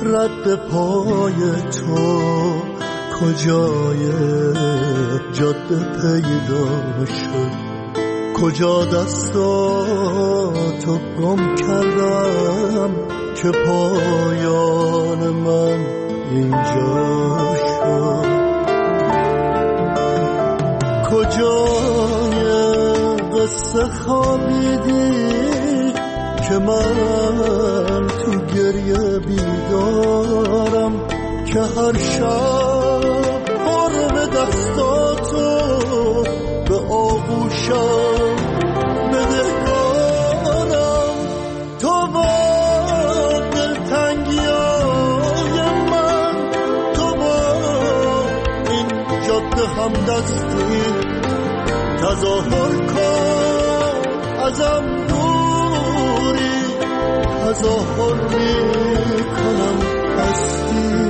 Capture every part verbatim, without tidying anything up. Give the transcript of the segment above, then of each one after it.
رد پای تو کجای جاده پیدا شد، کجا دستاتو گم کردم که پایان من اینجا شد. کجای قصه خوابیدی که من تو گریه بیدارم، که هر شب قرب دستاتو به آغوشم بدهکارم. تو با دلتنگیای من، تو با این جاده همدستی تظاهر کن ازم دوری، تظاهر میکنم هستی.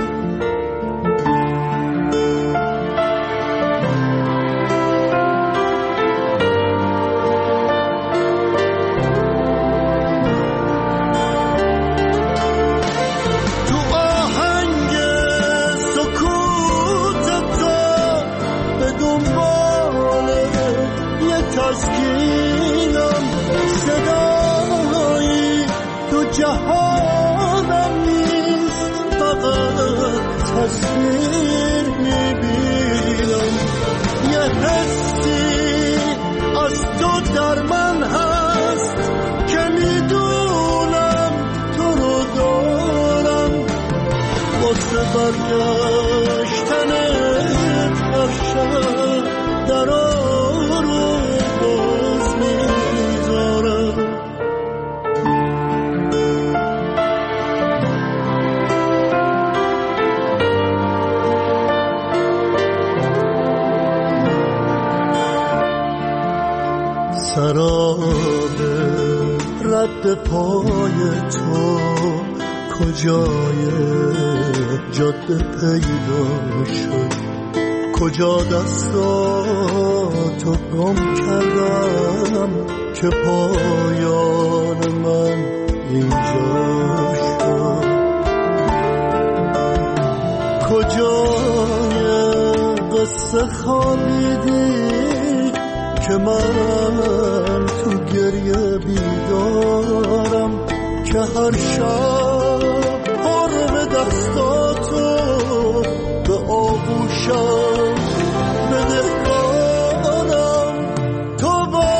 جهانم نیست، فقط تصویر میبینم. یه حسی از تو در من هست که میدونم تو رو دارم. واسه برگشتن هر شب درا رو باز میذارم. سراب رد پای تو کجای جاده پیدا شد، کجا دستاتو گم کردم که پایان من اینجا شد. کجای قصه خوابیدی که من تو گریه بیدارم، که هر شب قرب دستاتو به آغوشم بدهکارم. تو با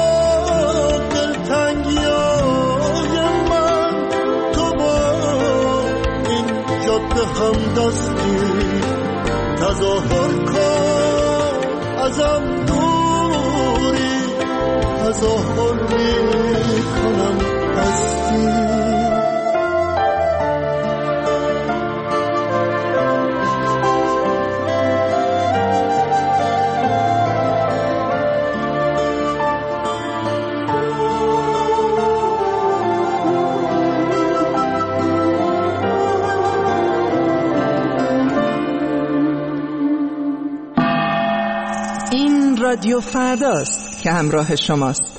دلتنگیای من، تو با این جاده همدستی تظاهر کن ازم دوری، تظاهر میکنم هستی. این رادیو فرداست که همراه شماست.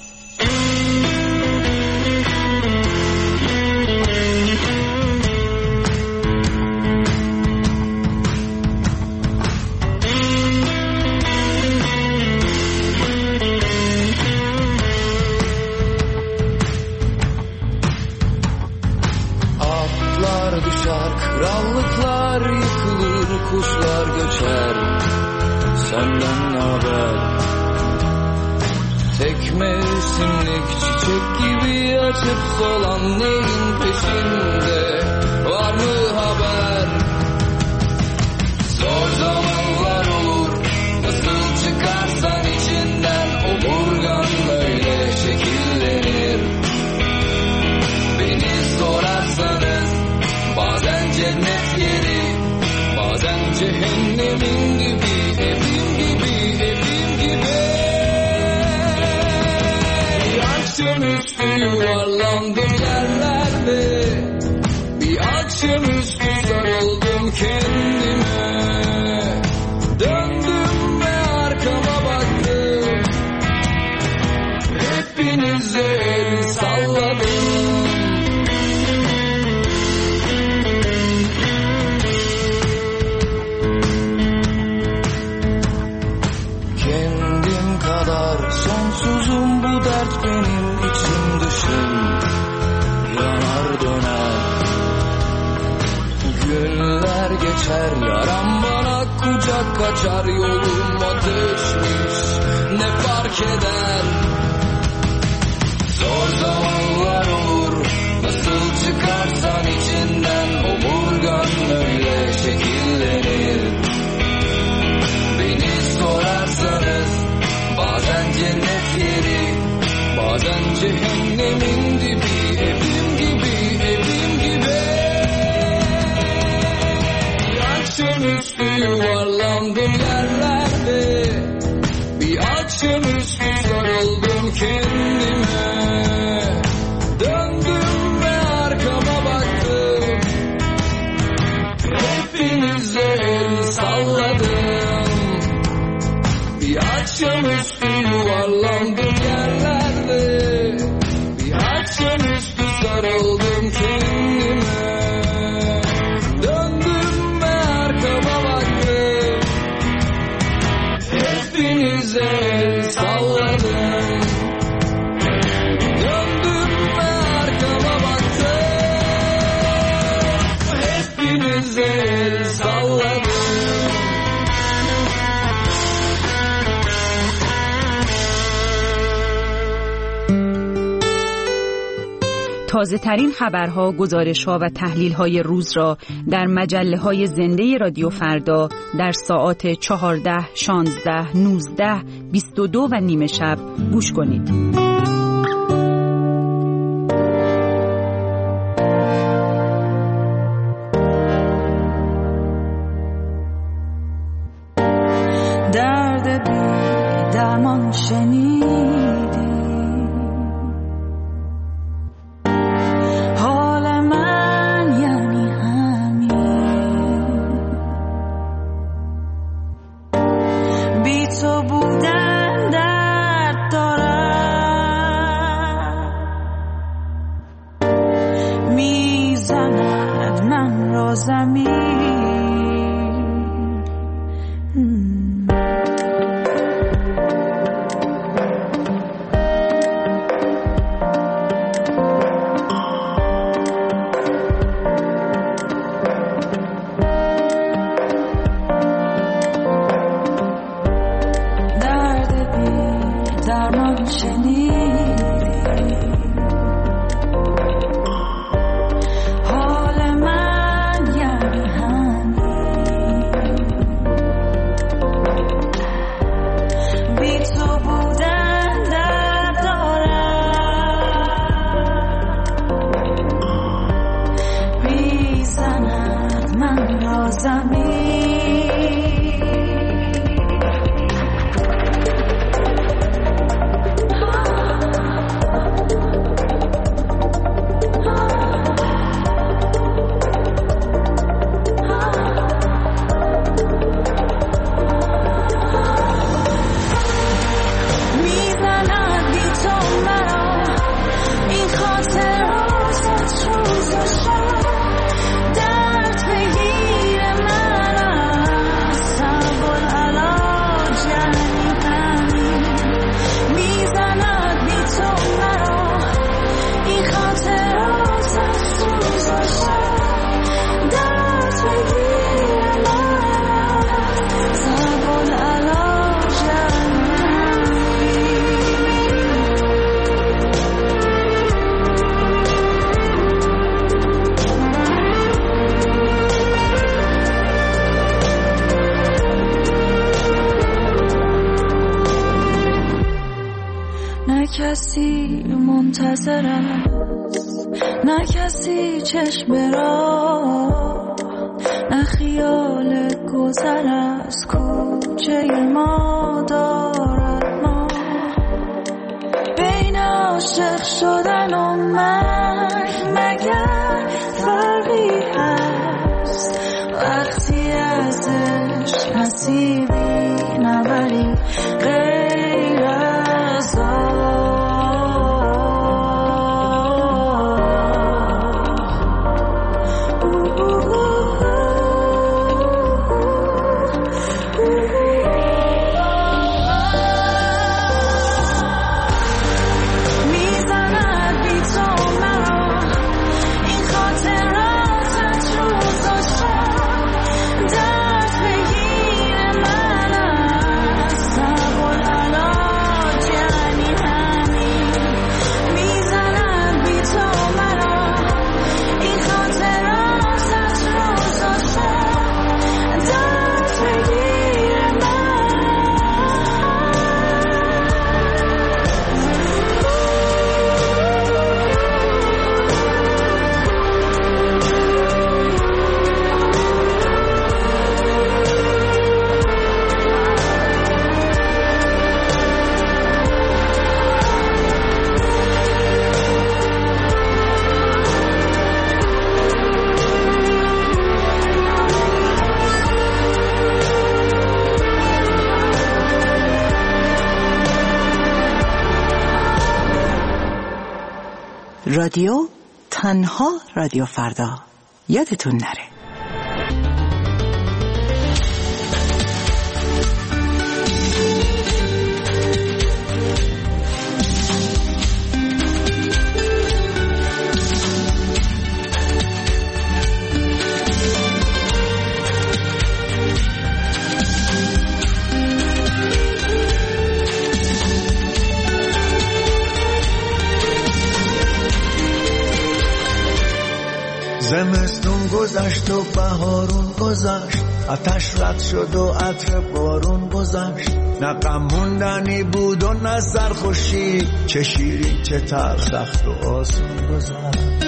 Atlar düşer, krallıklar yıkılır, kuşlar göçer. Senden ne haber? Tek mevsimlik çiçek gibi açıp solan neyin peşinde? Var mı haber? Zor zamanlar olur, nasıl çıkarsan içinden, omurgan böyle şekillenir. Beni sorarsanız bazen cennet yeri, bazen cehennemin gibi, evim gibi, evim gibi. Bir akşamüstü yuvarlandım yerlerde, bir akşamüstü sarıldım kendime. Döndüm ve arkama baktım, hepinize el salladım. günler geçer, yaram bana kucak açar, yolum ateşmiş ne fark eder. Zor zamanlar olur, nasıl çıkarsan içinden, omurgan öyle şekillenir. Beni sorarsanız bazen cennet yeri, bazen cehennemin dibi, evim gibi, evim gibi. Bir akşamüstü yuvarlandım yerlerde, bir akşamüstü sarıldım kendime. Döndüm ve arkama baktım, hepinize el salladım. Bir akşamüstü yuvarlandım yerlerde, bir akşamüstü sarıldım kendime. Döndüm ve arkama baktım, hepinize el salladım. Döndüm ve arkama baktım, hepinize el salladım. تازه ترین خبرها، گزارش‌ها و تحلیل‌های روز را در مجله‌های زنده رادیو فردا در ساعات چهارده، شانزده، نوزده، بیست و دو و نیمه شب گوش کنید. درد بی درمان شنیدی، حال من یعنی همین، بی تو بودن درد دارد، میزند من را زمین. کسی منتظر است، نه کسی چشم را، نه خیال گذر از کوچه ما دارد. ما بین عاشق شدن و مرگ مگر فرقی هست؟ وقتی از عشق نصیبی نبری غیر از رادیو تنها رادیو فردا، یادتون نره. زمستون گذشت و بهارون گذشت، آتش رد شد و عطر بارون گذشت. نه غم موندنی بود و نه سرخوشی، چه شیرین چه تلخ سخت و آسون گذشت.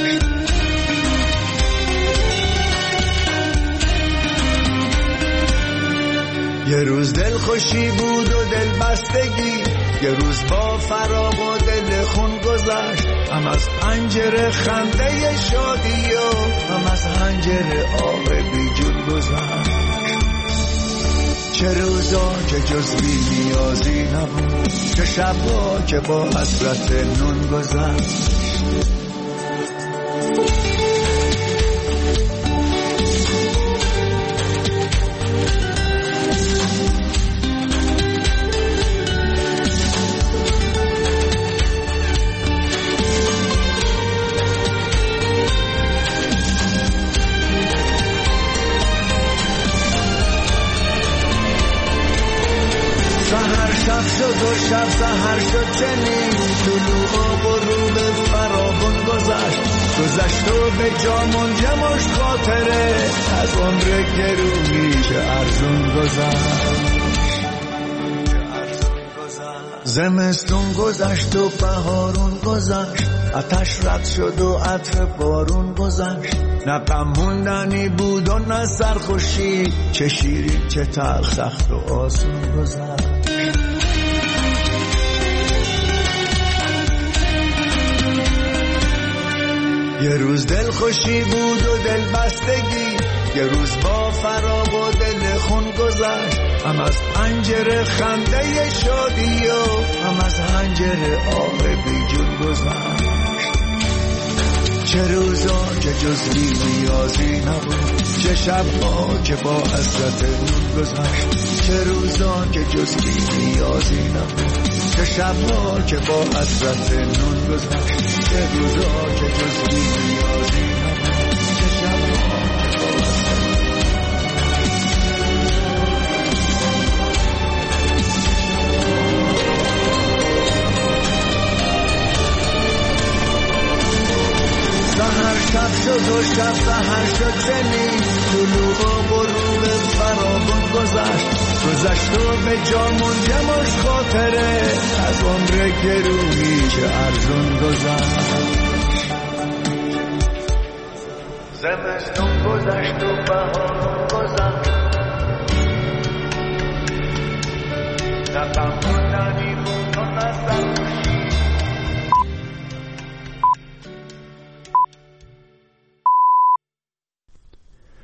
یه روز دل خوشی بود و دل بستگی، یه روز با فراق و دل خون گذشت. هم از پنجره خنده شادی و هم از حنجره آب بی جون گذشت. چه روزا که جز بی نیازی نبود، چه شبا که با حسرت نون گذشت. شب شد و شب سحر شد چنین، طلوع و غروب فراغون گذشت. گذشت و به جا منجمش خاطره، از عمر گرونی چه ارزون گذشت. زمستون گذشت و بهارون گذشت، آتش رد شد و عطر بارون گذشت. نه غم موندنی بود و نه سرخوشی، چه شیرین چه تلخ سخت و آسون گذشت. یه روز دل خوشی بود و دل بستگی، یه روز با فراق و دل خون گذشت. هم از پنجره خنده شادی و هم از حنجره آب بی جون گذشت. چه روزا که جز بی نیازی نبود، چه شبا که با حسرت نون گذشت. چه روزا که جز بی نیازی نبود، چه شبا که با حسرت نون گذشت. چه روزا که جز بی نیازی نبود، چه شبا که با حسرت سحر شب شد و شب سحر شد چنین، طلوع و غروب فراغون گذشت. گذشت و به جا منجمش خاطره، از عمر گرونی چه ارزون گذشت. زمستون گذشت و بهارون گذشت، نه غم